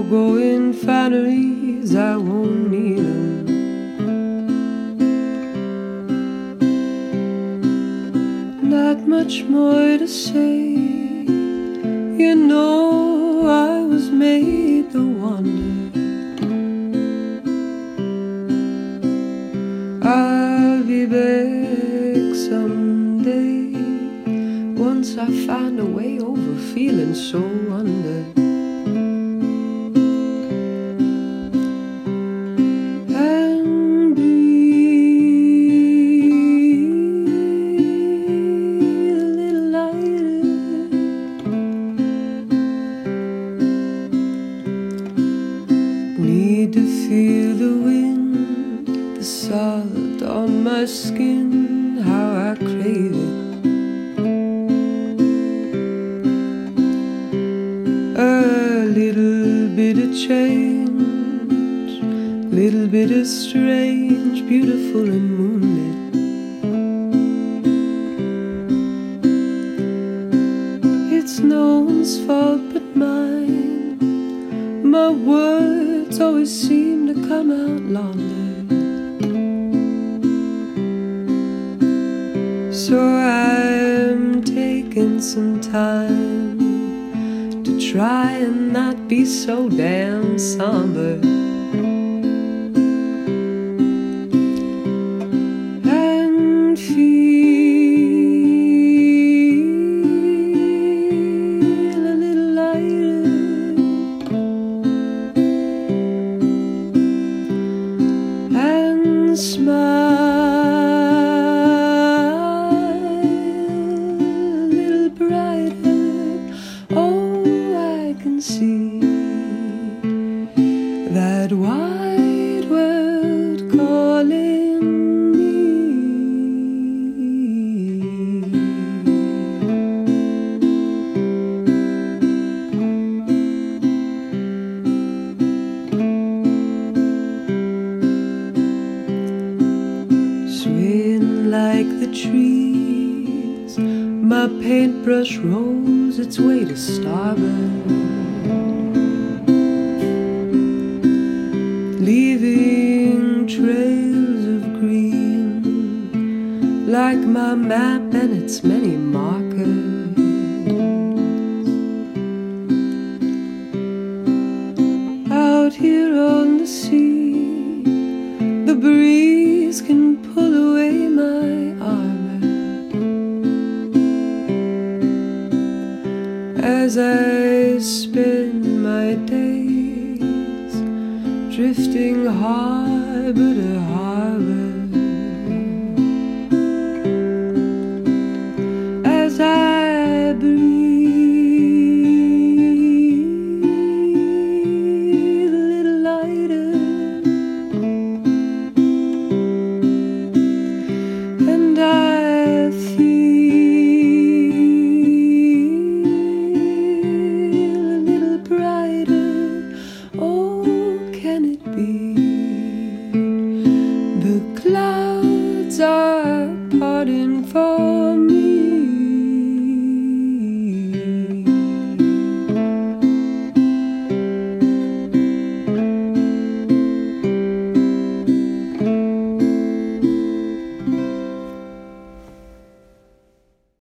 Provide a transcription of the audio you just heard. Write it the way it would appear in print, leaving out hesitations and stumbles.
going fineries, I won't need 'em. Not much more to say. You know I was made to wonder. I'll be back someday, once I find a way over feeling so under. And breathe a little lighter. Need to feel the wind, the salt on my skin, how I crave it. A little bit of change, little bit of strange, beautiful and moonlit. It's no one's fault but mine. My words always seem to come out laundered. So I'm taking some time to try and not be so damn somber. And feel a little lighter. And smile a little brighter. Oh, I can see that wide world calling me. Swaying like the trees, my paintbrush rolls its way to starboard, leaving trails of green like my map and its many markers. Out here on the sea, the breeze can pull away my armor as I spend my days drifting harbor to harbor. As I breathe a little lighter, and I feel a little brighter. Oh, can it be? The clouds are parting for me.